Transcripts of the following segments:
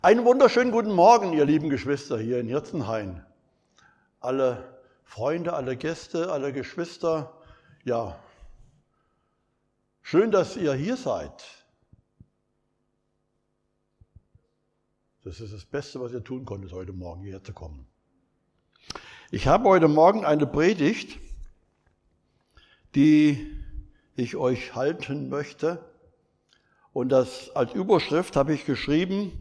Einen wunderschönen guten Morgen, ihr lieben Geschwister hier in Hirzenhain. Alle Freunde, alle Gäste, alle Geschwister, ja, schön, dass ihr hier seid. Das ist das Beste, was ihr tun konntet, heute Morgen hierher zu kommen. Ich habe heute Morgen eine Predigt, die ich euch halten möchte. Und das als Überschrift habe ich geschrieben,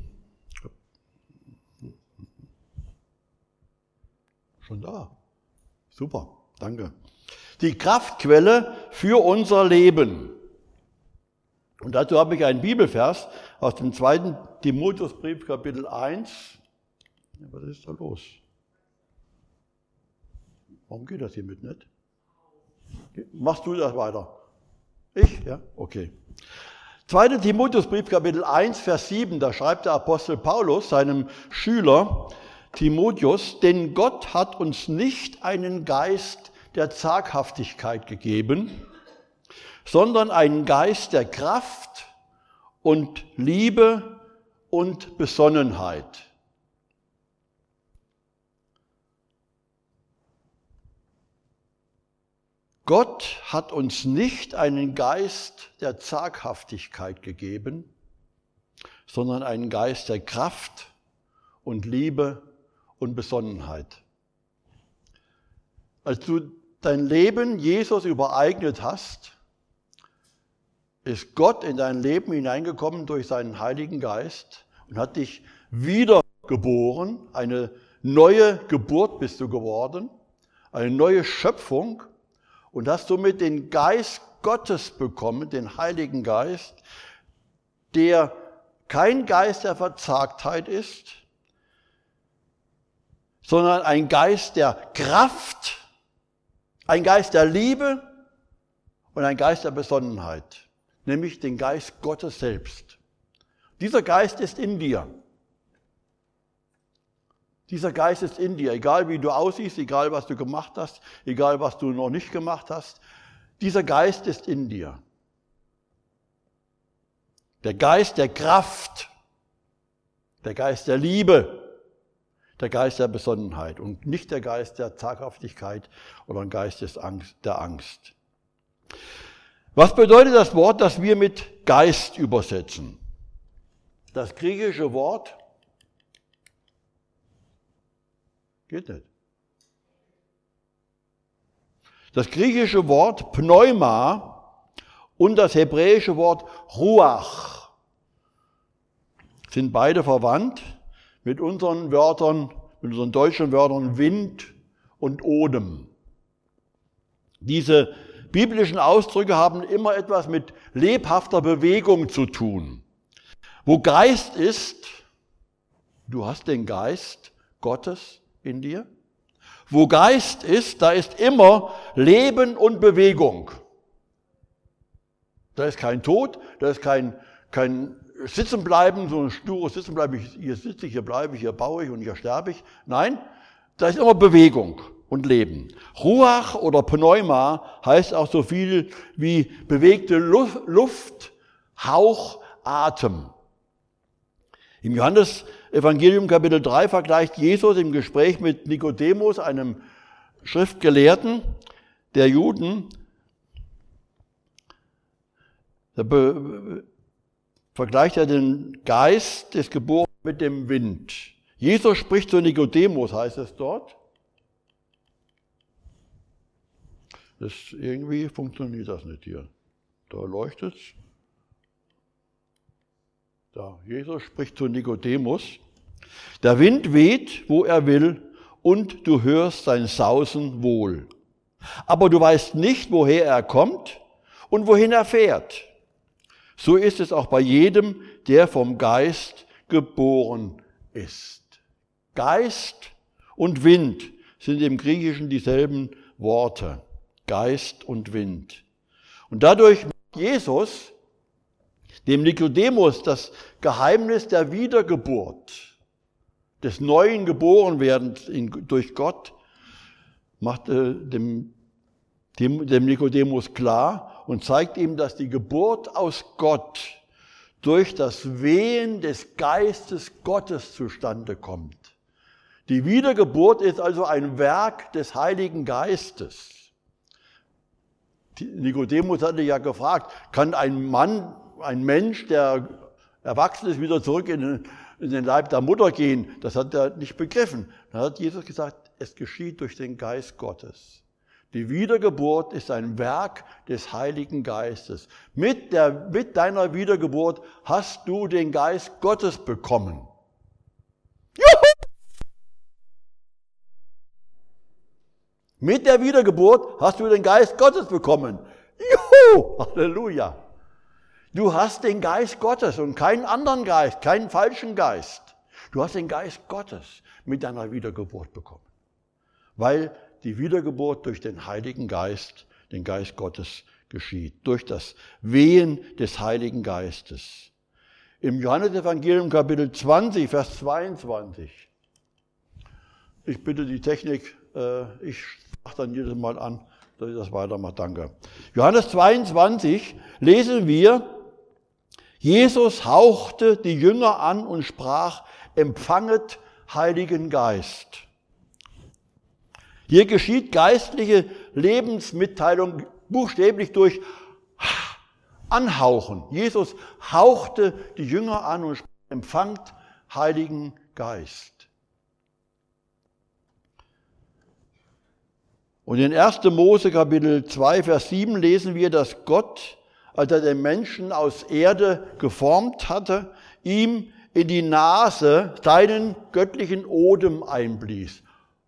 schon da, super, danke. Die Kraftquelle für unser Leben. Und dazu habe ich einen Bibelvers aus dem 2. Timotheusbrief, Kapitel 1. Was ist da los? Warum geht das hier mit nicht? Machst du das weiter? Ich? Ja? Okay. 2. Timotheusbrief, Kapitel 1, Vers 7, da schreibt der Apostel Paulus seinem Schüler Timotheus, denn Gott hat uns nicht einen Geist der Zaghaftigkeit gegeben, sondern einen Geist der Kraft und Liebe und Besonnenheit. Gott hat uns nicht einen Geist der Zaghaftigkeit gegeben, sondern einen Geist der Kraft und Liebe und Besonnenheit. Als du dein Leben Jesus übereignet hast, ist Gott in dein Leben hineingekommen durch seinen Heiligen Geist und hat dich wiedergeboren. Eine neue Geburt bist du geworden, eine neue Schöpfung und hast somit den Geist Gottes bekommen, den Heiligen Geist, der kein Geist der Verzagtheit ist, sondern ein Geist der Kraft, ein Geist der Liebe und ein Geist der Besonnenheit, nämlich den Geist Gottes selbst. Dieser Geist ist in dir. Dieser Geist ist in dir, egal wie du aussiehst, egal was du gemacht hast, egal was du noch nicht gemacht hast. Dieser Geist ist in dir. Der Geist der Kraft, der Geist der Liebe, der Geist der Besonnenheit und nicht der Geist der Zaghaftigkeit oder ein Geist der Angst. Was bedeutet das Wort, das wir mit Geist übersetzen? Das griechische Wort geht nicht. Das griechische Wort Pneuma und das hebräische Wort Ruach sind beide verwandt mit unseren Wörtern, mit unseren deutschen Wörtern Wind und Odem. Diese biblischen Ausdrücke haben immer etwas mit lebhafter Bewegung zu tun. Wo Geist ist, du hast den Geist Gottes in dir. Wo Geist ist, da ist immer Leben und Bewegung. Da ist kein Tod, da ist kein Sitzenbleiben, so ein stures Sitzenbleiben, hier sitze ich, hier bleibe ich, hier baue ich und hier sterbe ich. Nein, da ist immer Bewegung und Leben. Ruach oder Pneuma heißt auch so viel wie bewegte Luft, Hauch, Atem. Im Johannes-Evangelium Kapitel 3 vergleicht Jesus im Gespräch mit Nikodemus, einem Schriftgelehrten der Juden, vergleicht er den Geist des Geborenen mit dem Wind. Jesus spricht zu Nikodemus, heißt es dort. Irgendwie funktioniert das nicht hier. Da leuchtet es. Da, Jesus spricht zu Nikodemus. Der Wind weht, wo er will, und du hörst sein Sausen wohl. Aber du weißt nicht, woher er kommt und wohin er fährt. So ist es auch bei jedem, der vom Geist geboren ist. Geist und Wind sind im Griechischen dieselben Worte. Geist und Wind. Und dadurch macht Jesus dem Nikodemus das Geheimnis der Wiedergeburt, des neuen Geborenwerdens durch Gott, macht dem Nikodemus klar und zeigt ihm, dass die Geburt aus Gott durch das Wehen des Geistes Gottes zustande kommt. Die Wiedergeburt ist also ein Werk des Heiligen Geistes. Nikodemus hatte ja gefragt, kann ein Mensch, der erwachsen ist, wieder zurück in den Leib der Mutter gehen? Das hat er nicht begriffen. Dann hat Jesus gesagt, es geschieht durch den Geist Gottes. Die Wiedergeburt ist ein Werk des Heiligen Geistes. Mit deiner Wiedergeburt hast du den Geist Gottes bekommen. Juhu! Mit der Wiedergeburt hast du den Geist Gottes bekommen. Juhu! Halleluja! Du hast den Geist Gottes und keinen anderen Geist, keinen falschen Geist. Du hast den Geist Gottes mit deiner Wiedergeburt bekommen. Weil die Wiedergeburt durch den Heiligen Geist, den Geist Gottes, geschieht. Durch das Wehen des Heiligen Geistes. Im Johannesevangelium Kapitel 20, Vers 22. Ich bitte die Technik, ich sage dann jedes Mal an, dass ich das weitermache. Danke. Johannes 22 lesen wir, Jesus hauchte die Jünger an und sprach, empfanget Heiligen Geist. Hier geschieht geistliche Lebensmitteilung buchstäblich durch Anhauchen. Jesus hauchte die Jünger an und sprach, empfangt Heiligen Geist. Und in 1. Mose Kapitel 2, Vers 7 lesen wir, dass Gott, als er den Menschen aus Erde geformt hatte, ihm in die Nase seinen göttlichen Odem einblies.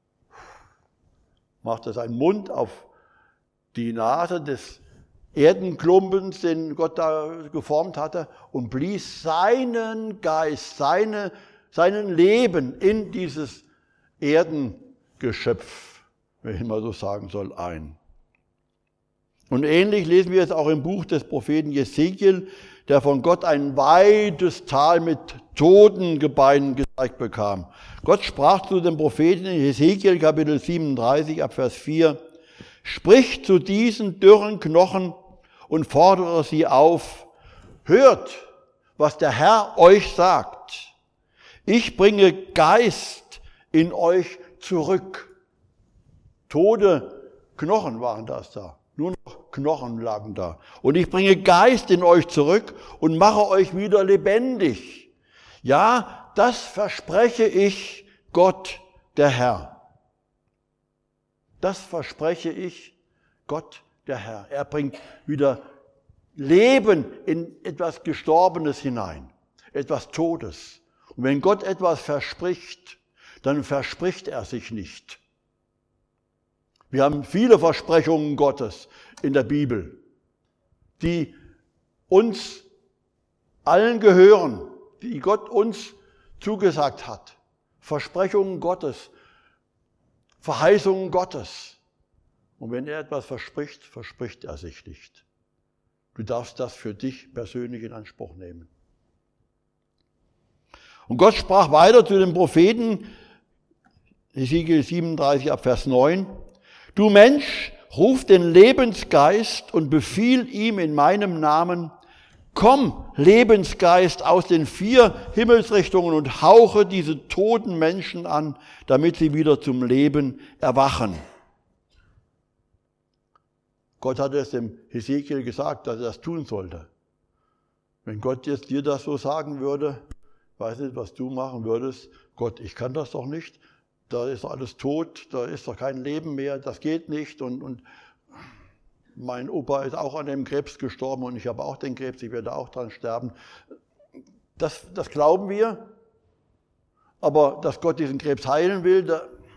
Machte seinen Mund auf die Nase des Erdenklumpens, den Gott da geformt hatte, und blies seinen Geist, seinen Leben in dieses Erdengeschöpf, wenn ich mal so sagen soll, ein. Und ähnlich lesen wir es auch im Buch des Propheten Jesekiel, der von Gott ein weites Tal mit Totengebeinen gezeigt bekam. Gott sprach zu dem Propheten in Jesekiel Kapitel 37 ab Vers 4, sprich zu diesen dürren Knochen und fordere sie auf, hört, was der Herr euch sagt. Ich bringe Geist in euch zurück. Tote Knochen waren das da. Nur noch Knochen lagen da. Und ich bringe Geist in euch zurück und mache euch wieder lebendig. Ja, das verspreche ich Gott, der Herr. Das verspreche ich Gott, der Herr. Er bringt wieder Leben in etwas Gestorbenes hinein, etwas Todes. Und wenn Gott etwas verspricht, dann verspricht er sich nicht. Wir haben viele Versprechungen Gottes in der Bibel, die uns allen gehören, die Gott uns zugesagt hat. Versprechungen Gottes, Verheißungen Gottes. Und wenn er etwas verspricht, verspricht er sich nicht. Du darfst das für dich persönlich in Anspruch nehmen. Und Gott sprach weiter zu den Propheten, Hesekiel 37 ab Vers 9, du Mensch, ruf den Lebensgeist und befiehl ihm in meinem Namen, komm, Lebensgeist aus den 4 Himmelsrichtungen und hauche diese toten Menschen an, damit sie wieder zum Leben erwachen. Gott hatte es dem Hesekiel gesagt, dass er das tun sollte. Wenn Gott jetzt dir das so sagen würde, weiß nicht, was du machen würdest. Gott, ich kann das doch nicht. Da ist alles tot, da ist doch kein Leben mehr, das geht nicht. Und mein Opa ist auch an dem Krebs gestorben und ich habe auch den Krebs, ich werde auch dran sterben. Das glauben wir, aber dass Gott diesen Krebs heilen will,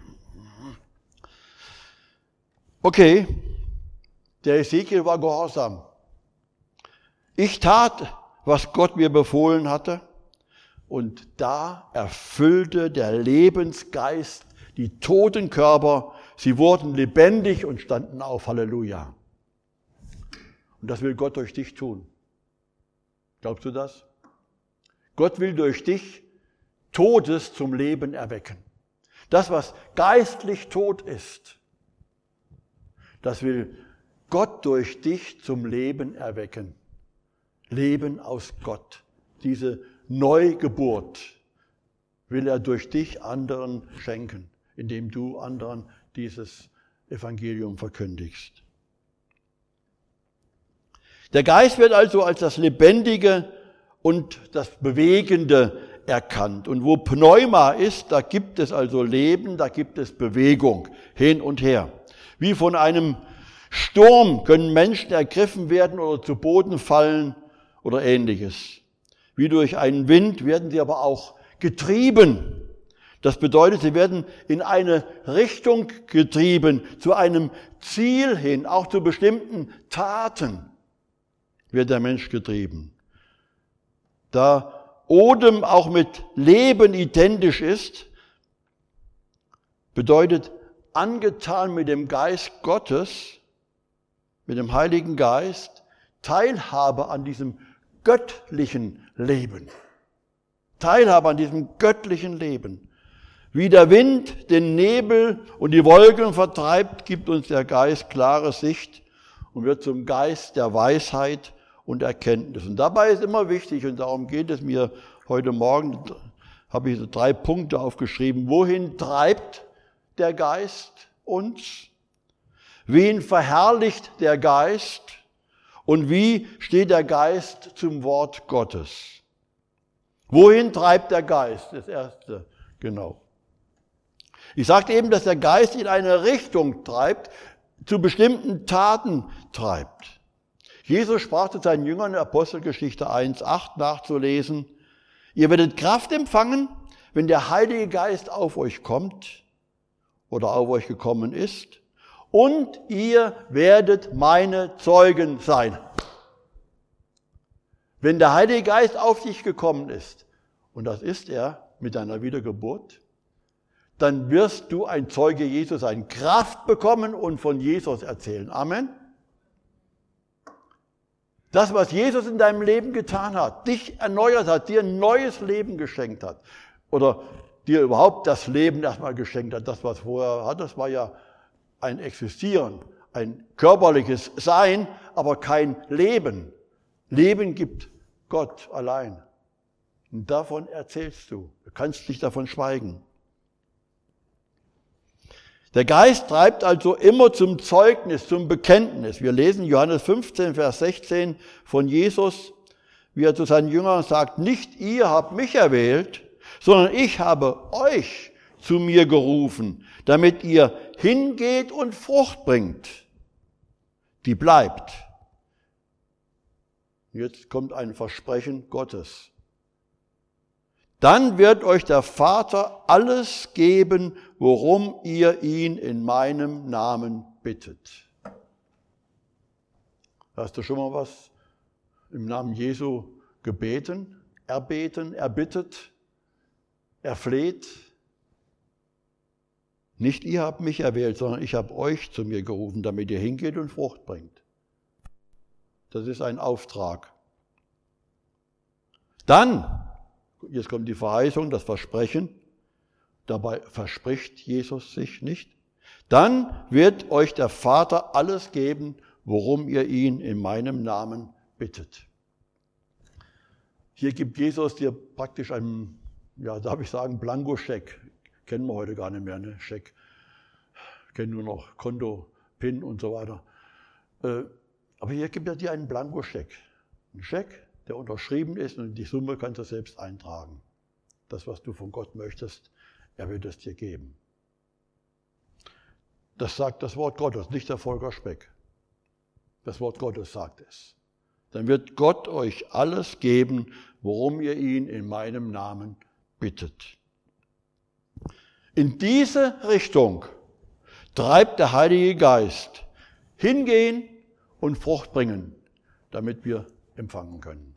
okay, der Hesekiel war gehorsam. Ich tat, was Gott mir befohlen hatte. Und da erfüllte der Lebensgeist die toten Körper. Sie wurden lebendig und standen auf. Halleluja. Und das will Gott durch dich tun. Glaubst du das? Gott will durch dich Todes zum Leben erwecken. Das, was geistlich tot ist, das will Gott durch dich zum Leben erwecken. Leben aus Gott diese Neugeburt will er durch dich anderen schenken, indem du anderen dieses Evangelium verkündigst. Der Geist wird also als das Lebendige und das Bewegende erkannt. Und wo Pneuma ist, da gibt es also Leben, da gibt es Bewegung hin und her. Wie von einem Sturm können Menschen ergriffen werden oder zu Boden fallen oder Ähnliches. Wie durch einen Wind werden sie aber auch getrieben. Das bedeutet, sie werden in eine Richtung getrieben, zu einem Ziel hin, auch zu bestimmten Taten wird der Mensch getrieben. Da Odem auch mit Leben identisch ist, bedeutet angetan mit dem Geist Gottes, mit dem Heiligen Geist, Teilhabe an diesem göttlichen Leben. Teilhabe an diesem göttlichen Leben. Wie der Wind den Nebel und die Wolken vertreibt, gibt uns der Geist klare Sicht und wird zum Geist der Weisheit und Erkenntnis. Und dabei ist immer wichtig, und darum geht es mir heute Morgen, habe ich so 3 Punkte aufgeschrieben. Wohin treibt der Geist uns? Wen verherrlicht der Geist? Und wie steht der Geist zum Wort Gottes? Wohin treibt der Geist? Das Erste, genau. Ich sagte eben, dass der Geist in eine Richtung treibt, zu bestimmten Taten treibt. Jesus sprach zu seinen Jüngern in Apostelgeschichte 1,8 nachzulesen: Ihr werdet Kraft empfangen, wenn der Heilige Geist auf euch kommt oder auf euch gekommen ist, und ihr werdet meine Zeugen sein. Wenn der Heilige Geist auf dich gekommen ist, und das ist er mit deiner Wiedergeburt, dann wirst du ein Zeuge Jesus sein, Kraft bekommen und von Jesus erzählen. Amen. Das, was Jesus in deinem Leben getan hat, dich erneuert hat, dir ein neues Leben geschenkt hat oder dir überhaupt das Leben erstmal geschenkt hat, das, was vorher hat, das war ja ein Existieren, ein körperliches Sein, aber kein Leben. Leben gibt Gott allein. Und davon erzählst du. Du kannst nicht davon schweigen. Der Geist treibt also immer zum Zeugnis, zum Bekenntnis. Wir lesen Johannes 15, Vers 16 von Jesus, wie er zu seinen Jüngern sagt: Nicht ihr habt mich erwählt, sondern ich habe euch zu mir gerufen, damit ihr hingeht und Frucht bringt, die bleibt. Jetzt kommt ein Versprechen Gottes. Dann wird euch der Vater alles geben, worum ihr ihn in meinem Namen bittet. Hast du schon mal was im Namen Jesu gebeten, erbittet, erfleht? Nicht ihr habt mich erwählt, sondern ich habe euch zu mir gerufen, damit ihr hingeht und Frucht bringt. Das ist ein Auftrag. Dann, jetzt kommt die Verheißung, das Versprechen, dabei verspricht Jesus sich nicht. Dann wird euch der Vater alles geben, worum ihr ihn in meinem Namen bittet. Hier gibt Jesus dir praktisch einen, ja, darf ich sagen, Blankoscheck. Kennen wir heute gar nicht mehr, ne? Scheck. Kennen nur noch Konto, PIN und so weiter. Aber hier gibt er dir einen Blankoscheck. Ein Scheck, der unterschrieben ist, und die Summe kannst du selbst eintragen. Das, was du von Gott möchtest, er wird es dir geben. Das sagt das Wort Gottes, nicht der Volker Speck. Das Wort Gottes sagt es. Dann wird Gott euch alles geben, worum ihr ihn in meinem Namen bittet. In diese Richtung treibt der Heilige Geist. Hingehen und Frucht bringen, damit wir empfangen können.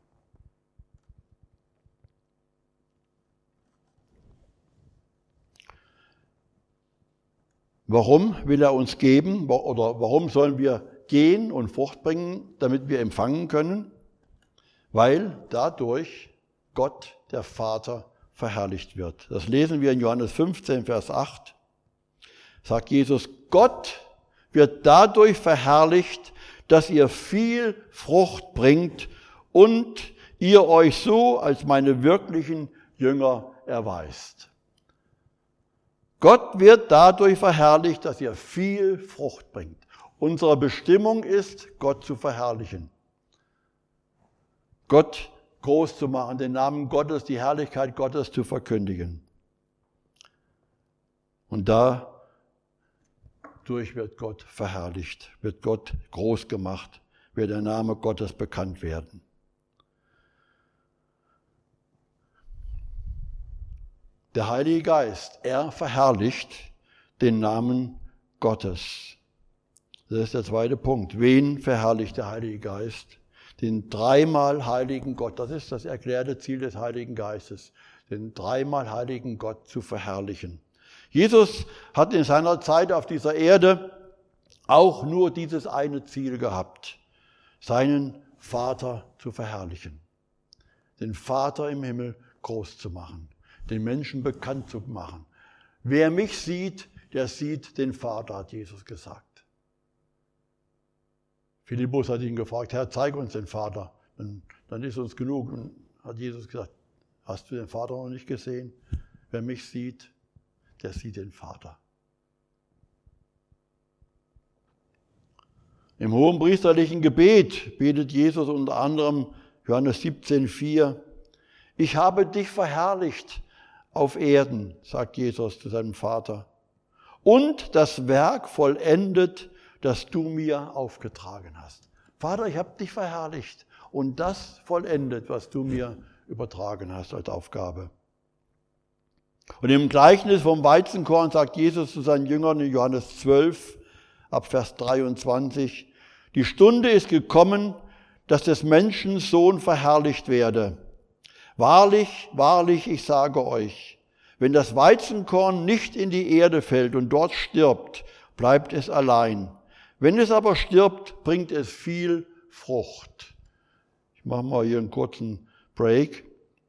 Warum will er uns geben oder warum sollen wir gehen und Frucht bringen, damit wir empfangen können? Weil dadurch Gott, der Vater, verherrlicht wird. Das lesen wir in Johannes 15, Vers 8. Sagt Jesus: Gott wird dadurch verherrlicht, dass ihr viel Frucht bringt und ihr euch so als meine wirklichen Jünger erweist. Gott wird dadurch verherrlicht, dass ihr viel Frucht bringt. Unsere Bestimmung ist, Gott zu verherrlichen. Gott groß zu machen, den Namen Gottes, die Herrlichkeit Gottes zu verkündigen. Und dadurch wird Gott verherrlicht, wird Gott groß gemacht, wird der Name Gottes bekannt werden. Der Heilige Geist, er verherrlicht den Namen Gottes. Das ist der zweite Punkt. Wen verherrlicht der Heilige Geist? Den dreimal heiligen Gott. Das ist das erklärte Ziel des Heiligen Geistes, den dreimal heiligen Gott zu verherrlichen. Jesus hat in seiner Zeit auf dieser Erde auch nur dieses eine Ziel gehabt, seinen Vater zu verherrlichen, den Vater im Himmel groß zu machen, den Menschen bekannt zu machen. Wer mich sieht, der sieht den Vater, hat Jesus gesagt. Philippus hat ihn gefragt, Herr, zeig uns den Vater, dann ist uns genug. Und hat Jesus gesagt, hast du den Vater noch nicht gesehen? Wer mich sieht, der sieht den Vater. Im hohenpriesterlichen Gebet betet Jesus unter anderem Johannes 17,4, ich habe dich verherrlicht auf Erden, sagt Jesus zu seinem Vater, und das Werk vollendet, das du mir aufgetragen hast. Vater, ich habe dich verherrlicht und das vollendet, was du mir übertragen hast als Aufgabe. Und im Gleichnis vom Weizenkorn sagt Jesus zu seinen Jüngern in Johannes 12, ab Vers 23, die Stunde ist gekommen, dass des Menschen Sohn verherrlicht werde. Wahrlich, wahrlich, ich sage euch, wenn das Weizenkorn nicht in die Erde fällt und dort stirbt, bleibt es allein. Wenn es aber stirbt, bringt es viel Frucht. Ich mache mal hier einen kurzen Break.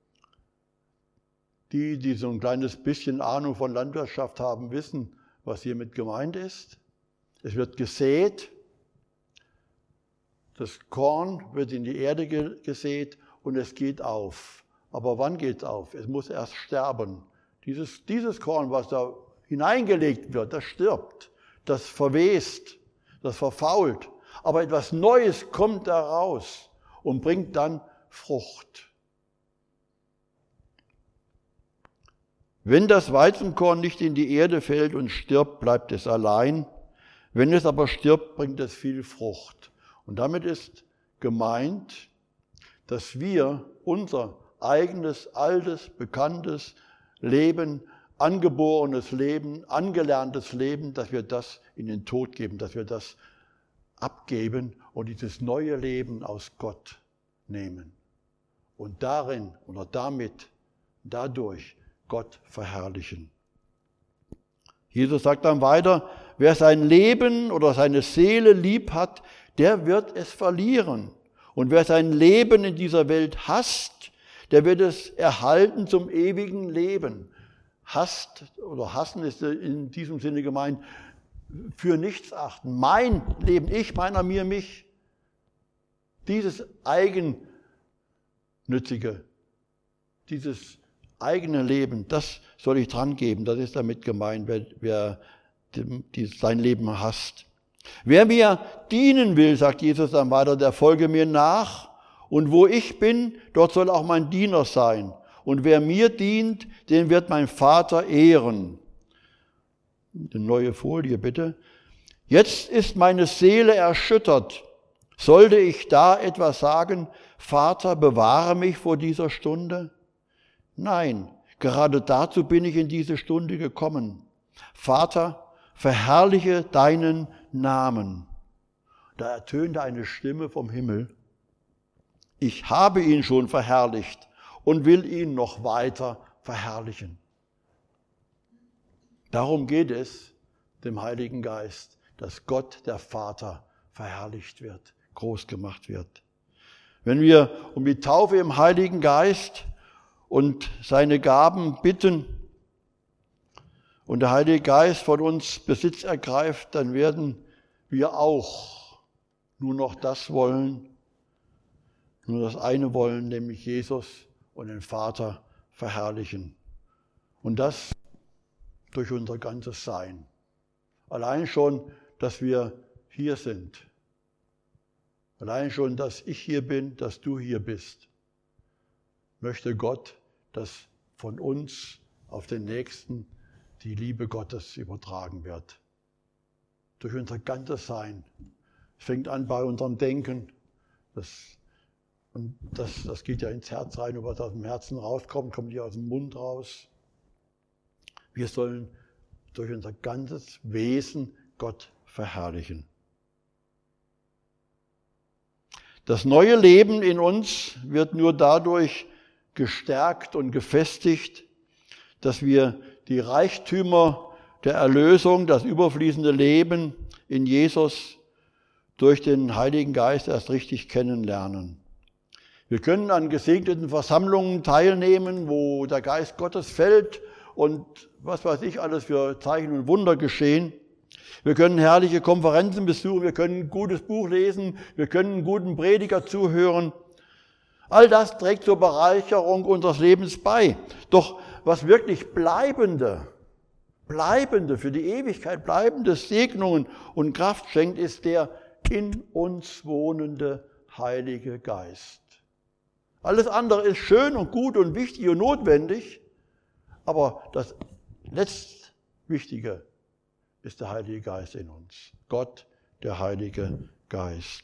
Die so ein kleines bisschen Ahnung von Landwirtschaft haben, wissen, was hiermit gemeint ist. Es wird gesät, das Korn wird in die Erde gesät und es geht auf. Aber wann geht es auf? Es muss erst sterben. Dieses Korn, was da hineingelegt wird, das stirbt, das verwest, das verfault. Aber etwas Neues kommt da raus und bringt dann Frucht. Wenn das Weizenkorn nicht in die Erde fällt und stirbt, bleibt es allein. Wenn es aber stirbt, bringt es viel Frucht. Und damit ist gemeint, dass wir unser eigenes, altes, bekanntes Leben, angeborenes Leben, angelerntes Leben, dass wir das in den Tod geben, dass wir das abgeben und dieses neue Leben aus Gott nehmen. Und darin oder dadurch Gott verherrlichen. Jesus sagt dann weiter, wer sein Leben oder seine Seele lieb hat, der wird es verlieren. Und wer sein Leben in dieser Welt hasst, der wird es erhalten zum ewigen Leben. Hasst oder hassen ist in diesem Sinne gemeint, für nichts achten. Mein Leben, ich, meiner, mir, mich. Dieses Eigennützige, dieses eigene Leben, das soll ich dran geben. Das ist damit gemeint, wer sein Leben hasst. Wer mir dienen will, sagt Jesus dann weiter, der folge mir nach. Und wo ich bin, dort soll auch mein Diener sein. Und wer mir dient, den wird mein Vater ehren. Eine neue Folie bitte. Jetzt ist meine Seele erschüttert. Sollte ich da etwas sagen, Vater, bewahre mich vor dieser Stunde? Nein, gerade dazu bin ich in diese Stunde gekommen. Vater, verherrliche deinen Namen. Da ertönte eine Stimme vom Himmel. Ich habe ihn schon verherrlicht und will ihn noch weiter verherrlichen. Darum geht es dem Heiligen Geist, dass Gott, der Vater, verherrlicht wird, groß gemacht wird. Wenn wir um die Taufe im Heiligen Geist und seine Gaben bitten und der Heilige Geist von uns Besitz ergreift, dann werden wir auch nur noch das wollen, nur das eine wollen, nämlich Jesus und den Vater verherrlichen. Und das durch unser ganzes Sein. Allein schon, dass wir hier sind. Allein schon, dass ich hier bin, dass du hier bist. Möchte Gott, dass von uns auf den Nächsten die Liebe Gottes übertragen wird. Durch unser ganzes Sein. Es fängt an bei unserem Denken. Das geht ja ins Herz rein, und was aus dem Herzen rauskommt, kommt ja aus dem Mund raus. Wir sollen durch unser ganzes Wesen Gott verherrlichen. Das neue Leben in uns wird nur dadurch gestärkt und gefestigt, dass wir die Reichtümer der Erlösung, das überfließende Leben in Jesus durch den Heiligen Geist erst richtig kennenlernen. Wir können an gesegneten Versammlungen teilnehmen, wo der Geist Gottes fällt und was weiß ich alles für Zeichen und Wunder geschehen. Wir können herrliche Konferenzen besuchen, wir können ein gutes Buch lesen, wir können einen guten Prediger zuhören. All das trägt zur Bereicherung unseres Lebens bei. Doch was wirklich bleibende, für die Ewigkeit bleibende Segnungen und Kraft schenkt, ist der in uns wohnende Heilige Geist. Alles andere ist schön und gut und wichtig und notwendig, aber das Letztwichtige ist der Heilige Geist in uns. Gott, der Heilige Geist.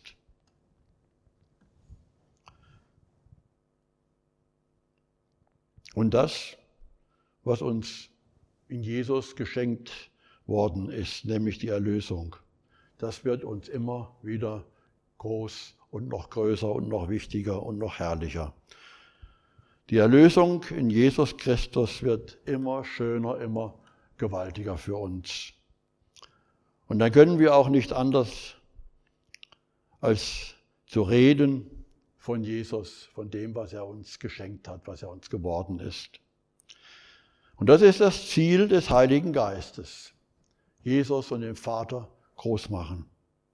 Und das, was uns in Jesus geschenkt worden ist, nämlich die Erlösung, das wird uns immer wieder groß und noch größer und noch wichtiger und noch herrlicher. Die Erlösung in Jesus Christus wird immer schöner, immer gewaltiger für uns. Und dann können wir auch nicht anders als zu reden von Jesus, von dem, was er uns geschenkt hat, was er uns geworden ist. Und das ist das Ziel des Heiligen Geistes. Jesus und den Vater groß machen.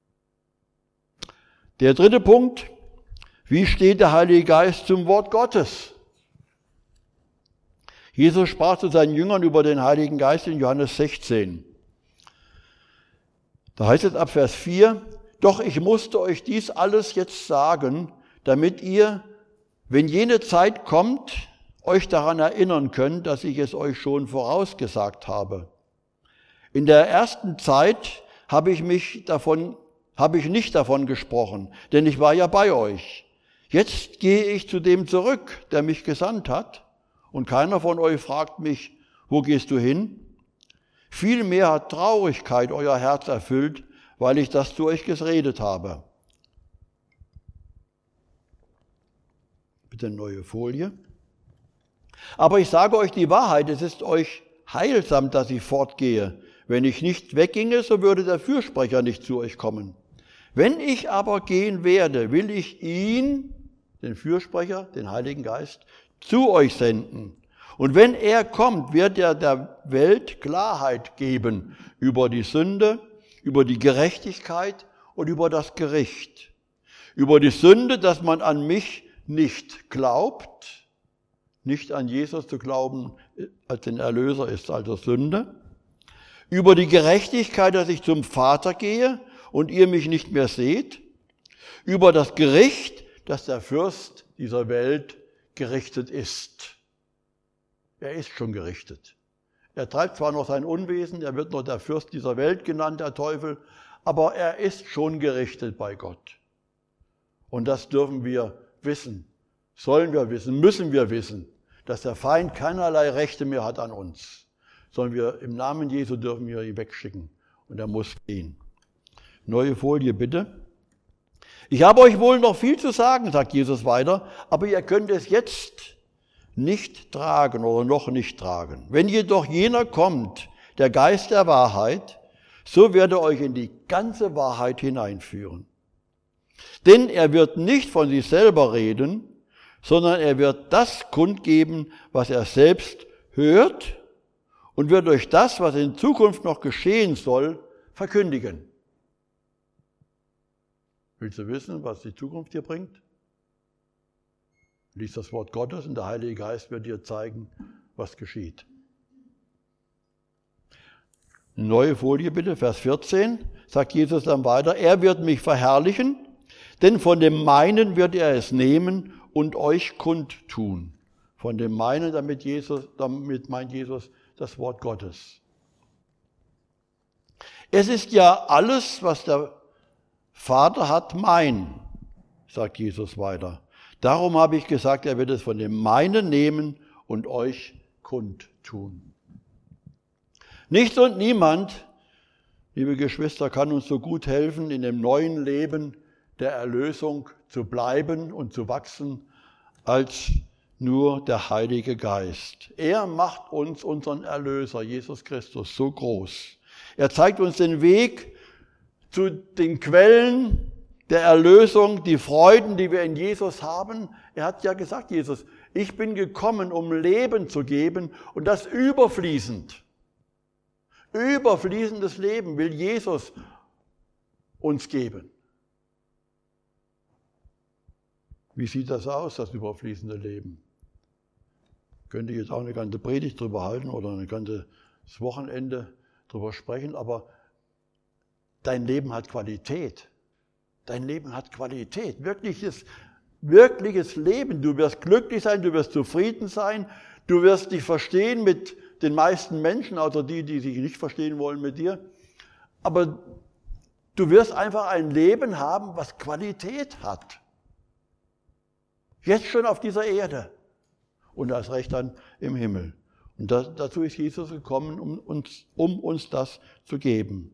Der dritte Punkt: Wie steht der Heilige Geist zum Wort Gottes? Jesus sprach zu seinen Jüngern über den Heiligen Geist in Johannes 16. Da heißt es ab Vers 4, doch ich musste euch dies alles jetzt sagen, damit ihr, wenn jene Zeit kommt, euch daran erinnern könnt, dass ich es euch schon vorausgesagt habe. In der ersten Zeit habe ich nicht davon gesprochen, denn ich war ja bei euch. Jetzt gehe ich zu dem zurück, der mich gesandt hat, und keiner von euch fragt mich, wo gehst du hin? Vielmehr hat Traurigkeit euer Herz erfüllt, weil ich das zu euch geredet habe. Bitte neue Folie. Aber ich sage euch die Wahrheit, es ist euch heilsam, dass ich fortgehe. Wenn ich nicht wegginge, so würde der Fürsprecher nicht zu euch kommen. Wenn ich aber gehen werde, will ich ihn, den Fürsprecher, den Heiligen Geist, zu euch senden. Und wenn er kommt, wird er der Welt Klarheit geben über die Sünde, über die Gerechtigkeit und über das Gericht. Über die Sünde, dass man an mich nicht glaubt, nicht an Jesus zu glauben als den Erlöser ist also Sünde. Über die Gerechtigkeit, dass ich zum Vater gehe und ihr mich nicht mehr seht. Über das Gericht, dass der Fürst dieser Welt gerichtet ist. Er ist schon gerichtet. Er treibt zwar noch sein Unwesen, er wird noch der Fürst dieser Welt genannt, der Teufel, aber er ist schon gerichtet bei Gott. Und das dürfen wir wissen, sollen wir wissen, müssen wir wissen, dass der Feind keinerlei Rechte mehr hat an uns, sondern wir im Namen Jesu dürfen wir ihn wegschicken und er muss gehen. Neue Folie bitte. Ich habe euch wohl noch viel zu sagen, sagt Jesus weiter, aber ihr könnt es jetzt nicht tragen oder noch nicht tragen. Wenn jedoch jener kommt, der Geist der Wahrheit, so wird er euch in die ganze Wahrheit hineinführen. Denn er wird nicht von sich selber reden, sondern er wird das kundgeben, was er selbst hört und wird euch das, was in Zukunft noch geschehen soll, verkündigen. Willst du wissen, was die Zukunft dir bringt? Lies das Wort Gottes und der Heilige Geist wird dir zeigen, was geschieht. Neue Folie bitte, Vers 14, sagt Jesus dann weiter, er wird mich verherrlichen, denn von dem meinen wird er es nehmen und euch kundtun. Von dem meinen, damit meint Jesus das Wort Gottes. Es ist ja alles, was der Vater hat, mein, sagt Jesus weiter. Darum habe ich gesagt, er wird es von dem meinen nehmen und euch kundtun. Nichts und niemand, liebe Geschwister, kann uns so gut helfen, in dem neuen Leben der Erlösung zu bleiben und zu wachsen, als nur der Heilige Geist. Er macht uns unseren Erlöser, Jesus Christus, so groß. Er zeigt uns den Weg zu den Quellen der Erlösung, die Freuden, die wir in Jesus haben. Er hat ja gesagt, Jesus, ich bin gekommen, um Leben zu geben und das überfließend. Überfließendes Leben will Jesus uns geben. Wie sieht das aus, das überfließende Leben? Könnte ich jetzt auch eine ganze Predigt drüber halten oder ein ganzes Wochenende drüber sprechen, aber dein Leben hat Qualität. Dein Leben hat Qualität, wirkliches Leben. Du wirst glücklich sein, du wirst zufrieden sein, du wirst dich verstehen mit den meisten Menschen, außer die sich nicht verstehen wollen mit dir. Aber du wirst einfach ein Leben haben, was Qualität hat. Jetzt schon auf dieser Erde und erst recht dann im Himmel. Und dazu ist Jesus gekommen, um uns das zu geben.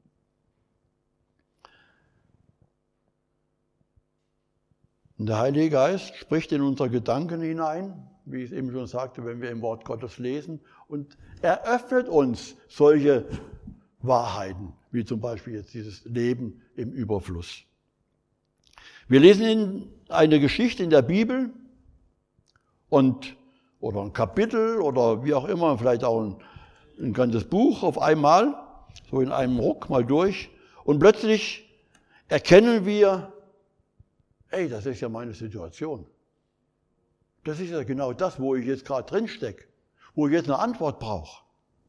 Und der Heilige Geist spricht in unsere Gedanken hinein, wie ich es eben schon sagte, wenn wir im Wort Gottes lesen, und eröffnet uns solche Wahrheiten, wie zum Beispiel jetzt dieses Leben im Überfluss. Wir lesen eine Geschichte in der Bibel oder ein Kapitel oder wie auch immer, vielleicht auch ein ganzes Buch auf einmal, so in einem Ruck mal durch, und plötzlich erkennen wir, ey, das ist ja meine Situation. Das ist ja genau das, wo ich jetzt gerade drin stecke, wo ich jetzt eine Antwort brauche.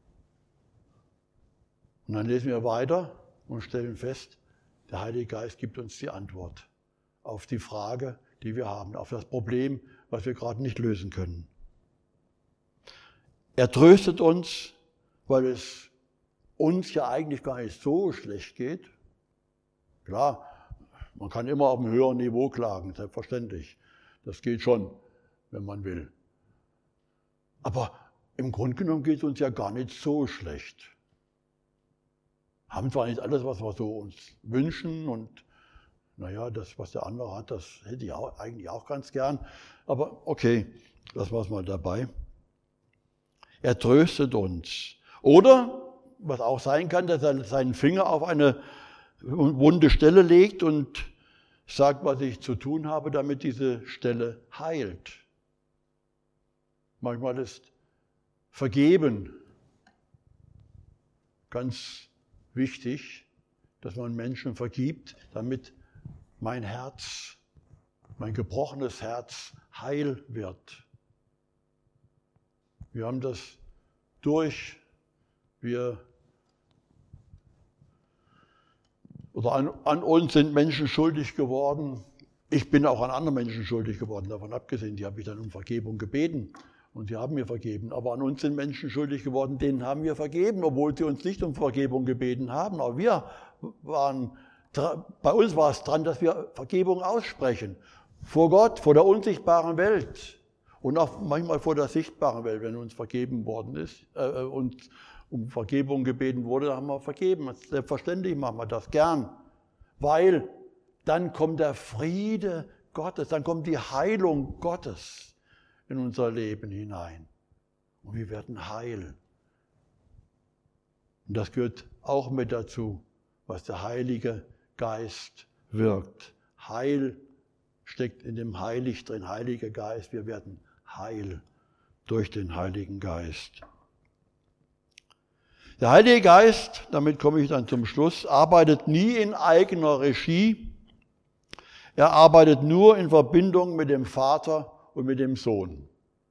Und dann lesen wir weiter und stellen fest, der Heilige Geist gibt uns die Antwort auf die Frage, die wir haben, auf das Problem, was wir gerade nicht lösen können. Er tröstet uns, weil es uns ja eigentlich gar nicht so schlecht geht. Klar, man kann immer auf einem höheren Niveau klagen, selbstverständlich. Das geht schon, wenn man will. Aber im Grunde genommen geht es uns ja gar nicht so schlecht. Haben zwar nicht alles, was wir so uns wünschen und naja, das, was der andere hat, das hätte ich eigentlich auch ganz gern. Aber okay, das war es mal dabei. Er tröstet uns. Oder, was auch sein kann, dass er seinen Finger auf eine wunde Stelle legt und sagt, was ich zu tun habe, damit diese Stelle heilt. Manchmal ist Vergeben ganz wichtig, dass man Menschen vergibt, damit mein Herz, mein gebrochenes Herz heil wird. Wir haben das an uns sind Menschen schuldig geworden. Ich bin auch an anderen Menschen schuldig geworden, davon abgesehen, die habe ich dann um Vergebung gebeten und sie haben mir vergeben. Aber an uns sind Menschen schuldig geworden, denen haben wir vergeben, obwohl sie uns nicht um Vergebung gebeten haben. Aber bei uns war es dran, dass wir Vergebung aussprechen. Vor Gott, vor der unsichtbaren Welt und auch manchmal vor der sichtbaren Welt, wenn uns vergeben worden ist, uns um Vergebung gebeten wurde, dann haben wir vergeben. Selbstverständlich machen wir das gern, weil dann kommt der Friede Gottes, dann kommt die Heilung Gottes in unser Leben hinein. Und wir werden heil. Und das gehört auch mit dazu, was der Heilige Geist wirkt. Heil steckt in dem Heilig drin, Heiliger Geist. Wir werden heil durch den Heiligen Geist. Der Heilige Geist, damit komme ich dann zum Schluss, arbeitet nie in eigener Regie. Er arbeitet nur in Verbindung mit dem Vater und mit dem Sohn.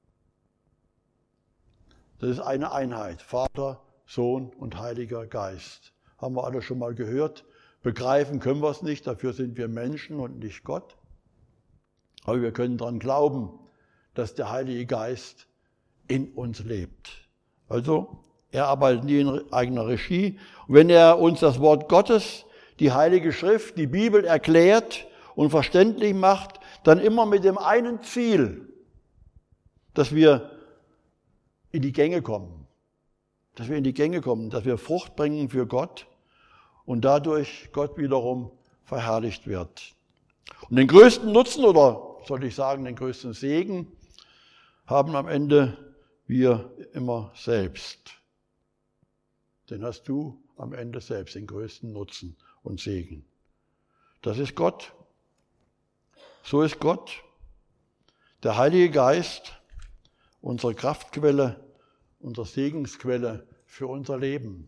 Das ist eine Einheit, Vater, Sohn und Heiliger Geist. Haben wir alle schon mal gehört. Begreifen können wir es nicht, dafür sind wir Menschen und nicht Gott. Aber wir können daran glauben, dass der Heilige Geist in uns lebt. Also, er arbeitet nie in eigener Regie. Und wenn er uns das Wort Gottes, die Heilige Schrift, die Bibel erklärt und verständlich macht, dann immer mit dem einen Ziel, dass wir in die Gänge kommen. Dass wir in die Gänge kommen, dass wir Frucht bringen für Gott und dadurch Gott wiederum verherrlicht wird. Und den größten Nutzen, oder soll ich sagen, den größten Segen, haben am Ende wir immer selbst. Den hast du am Ende selbst, den größten Nutzen und Segen. Das ist Gott. So ist Gott. Der Heilige Geist, unsere Kraftquelle, unsere Segensquelle für unser Leben.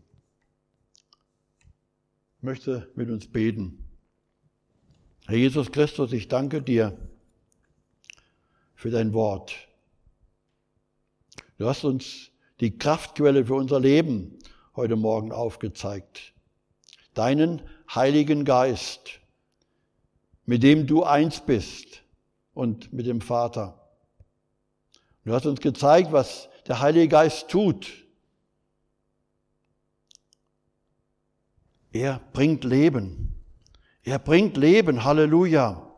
Ich möchte mit uns beten. Herr Jesus Christus, ich danke dir für dein Wort. Du hast uns die Kraftquelle für unser Leben heute Morgen aufgezeigt. Deinen Heiligen Geist, mit dem du eins bist und mit dem Vater. Du hast uns gezeigt, was der Heilige Geist tut. Er bringt Leben. Er bringt Leben. Halleluja.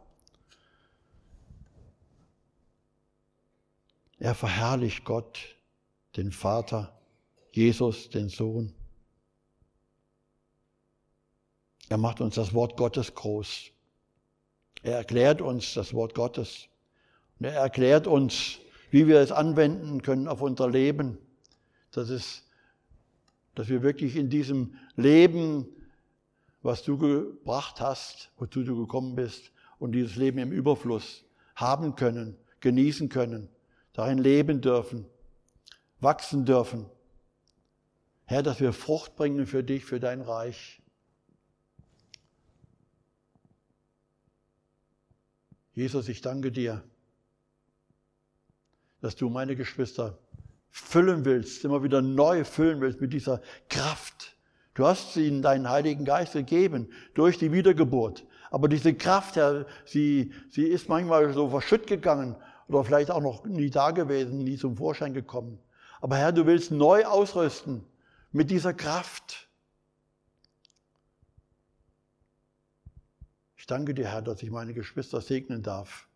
Er verherrlicht Gott, den Vater, Jesus, den Sohn. Er macht uns das Wort Gottes groß. Er erklärt uns das Wort Gottes. Und er erklärt uns, wie wir es anwenden können auf unser Leben. Dass wir wirklich in diesem Leben, was du gebracht hast, wozu du gekommen bist, und dieses Leben im Überfluss haben können, genießen können, darin leben dürfen, wachsen dürfen. Herr, dass wir Frucht bringen für dich, für dein Reich. Jesus, ich danke dir, dass du meine Geschwister füllen willst, immer wieder neu füllen willst mit dieser Kraft. Du hast ihnen deinen Heiligen Geist gegeben durch die Wiedergeburt. Aber diese Kraft, Herr, sie ist manchmal so verschütt gegangen oder vielleicht auch noch nie da gewesen, nie zum Vorschein gekommen. Aber Herr, du willst neu ausrüsten mit dieser Kraft. Ich danke dir, Herr, dass ich meine Geschwister segnen darf.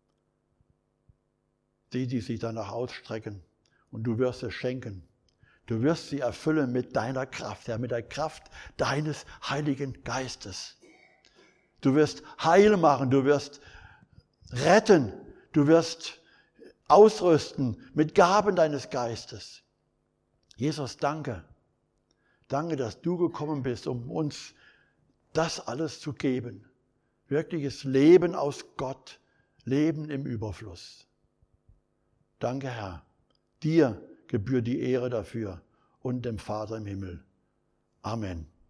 Die sich danach ausstrecken. Und du wirst es schenken. Du wirst sie erfüllen mit deiner Kraft, Herr, mit der Kraft deines Heiligen Geistes. Du wirst heil machen, du wirst retten, du wirst ausrüsten mit Gaben deines Geistes. Jesus, danke. Danke, dass du gekommen bist, um uns das alles zu geben. Wirkliches Leben aus Gott, Leben im Überfluss. Danke, Herr. Dir gebührt die Ehre dafür und dem Vater im Himmel. Amen.